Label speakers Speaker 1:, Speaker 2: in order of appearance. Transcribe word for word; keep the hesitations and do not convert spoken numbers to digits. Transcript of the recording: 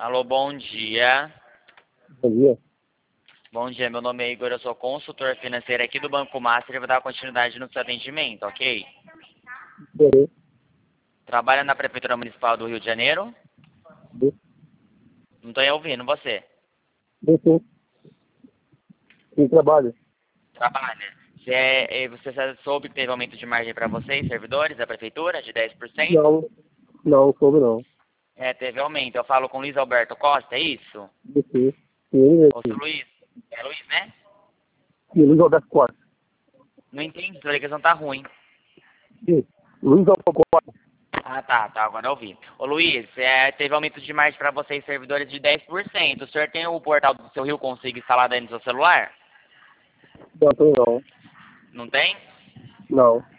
Speaker 1: Alô, bom dia.
Speaker 2: Bom dia.
Speaker 1: Bom dia, meu nome é Igor, eu sou consultor financeiro aqui do Banco Master e vou dar continuidade no seu atendimento, ok?
Speaker 2: Beleza.
Speaker 1: Trabalha na Prefeitura Municipal do Rio de Janeiro? Não estou ouvindo, você?
Speaker 2: Sim, sim. Sim, trabalho.
Speaker 1: Trabalha. Você, é, é, você já soube que teve aumento de margem para vocês, servidores da Prefeitura, de dez por cento?
Speaker 2: Não, não, soube não.
Speaker 1: É, teve aumento. Eu falo com o Luiz Alberto Costa, é isso?
Speaker 2: Sim, sim. Sim, ele
Speaker 1: Ô, seu
Speaker 2: mesmo.
Speaker 1: Luiz. É Luiz, né?
Speaker 2: Sim, Luiz Alberto Costa.
Speaker 1: Não entendi, sua ligação tá ruim.
Speaker 2: Sim, Luiz Alberto Costa.
Speaker 1: Ah, tá, tá, agora eu ouvi. Ô Luiz, é, teve aumento de margem para vocês, servidores, de dez por cento. O senhor tem o portal do seu Rio Consigo instalado aí no seu celular?
Speaker 2: Não, tem não.
Speaker 1: Não tem?
Speaker 2: Não.